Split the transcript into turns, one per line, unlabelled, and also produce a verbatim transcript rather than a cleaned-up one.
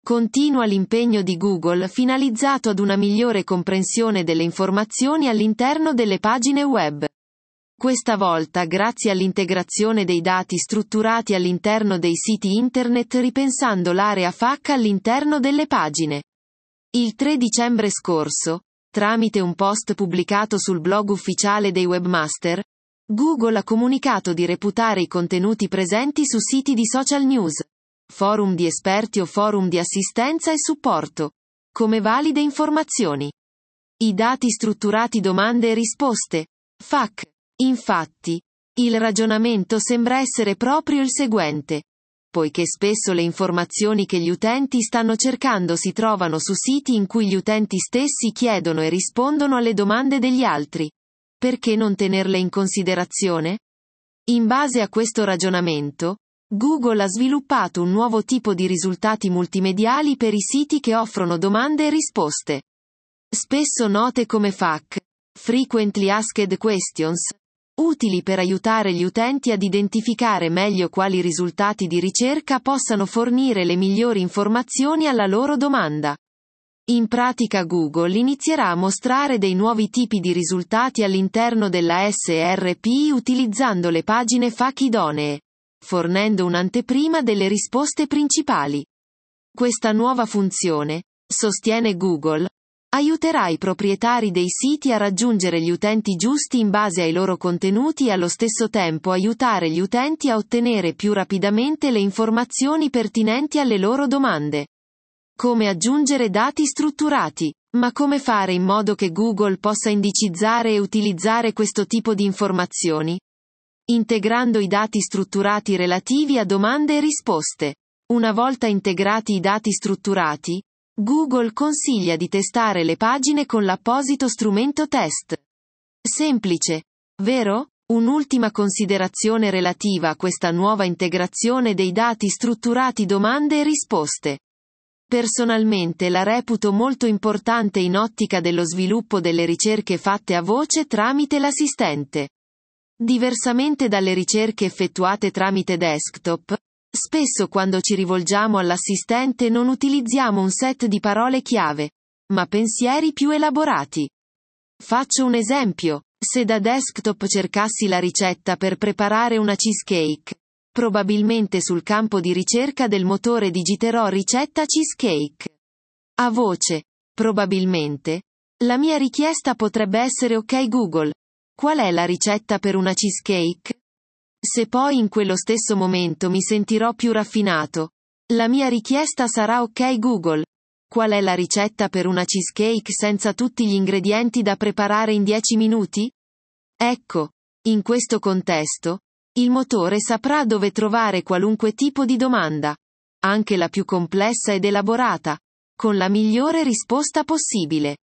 Continua l'impegno di Google finalizzato ad una migliore comprensione delle informazioni all'interno delle pagine web. Questa volta grazie all'integrazione dei dati strutturati all'interno dei siti internet ripensando l'area F A Q all'interno delle pagine. Il tre dicembre scorso, tramite un post pubblicato sul blog ufficiale dei webmaster, Google ha comunicato di reputare i contenuti presenti su siti di social news, forum di esperti o forum di assistenza e supporto, come valide informazioni. I dati strutturati domande e risposte, F A Q. Infatti, il ragionamento sembra essere proprio il seguente. Poiché spesso le informazioni che gli utenti stanno cercando si trovano su siti in cui gli utenti stessi chiedono e rispondono alle domande degli altri. Perché non tenerle in considerazione? In base a questo ragionamento, Google ha sviluppato un nuovo tipo di risultati multimediali per i siti che offrono domande e risposte. Spesso note come F A Q, Frequently Asked Questions, utili per aiutare gli utenti ad identificare meglio quali risultati di ricerca possano fornire le migliori informazioni alla loro domanda. In pratica Google inizierà a mostrare dei nuovi tipi di risultati all'interno della S R P utilizzando le pagine F A Q idonee, fornendo un'anteprima delle risposte principali. Questa nuova funzione, sostiene Google, aiuterà i proprietari dei siti a raggiungere gli utenti giusti in base ai loro contenuti e allo stesso tempo aiutare gli utenti a ottenere più rapidamente le informazioni pertinenti alle loro domande. Come aggiungere dati strutturati, ma come fare in modo che Google possa indicizzare e utilizzare questo tipo di informazioni? Integrando i dati strutturati relativi a domande e risposte. Una volta integrati i dati strutturati, Google consiglia di testare le pagine con l'apposito strumento test. Semplice, vero? Un'ultima considerazione relativa a questa nuova integrazione dei dati strutturati domande e risposte. Personalmente la reputo molto importante in ottica dello sviluppo delle ricerche fatte a voce tramite l'assistente. Diversamente dalle ricerche effettuate tramite desktop, spesso quando ci rivolgiamo all'assistente non utilizziamo un set di parole chiave, ma pensieri più elaborati. Faccio un esempio, se da desktop cercassi la ricetta per preparare una cheesecake, probabilmente sul campo di ricerca del motore digiterò ricetta cheesecake. A voce, probabilmente, la mia richiesta potrebbe essere ok Google, qual è la ricetta per una cheesecake? Se poi in quello stesso momento mi sentirò più raffinato, la mia richiesta sarà ok Google, qual è la ricetta per una cheesecake senza tutti gli ingredienti da preparare in dieci minuti? Ecco, in questo contesto, il motore saprà dove trovare qualunque tipo di domanda, anche la più complessa ed elaborata, con la migliore risposta possibile.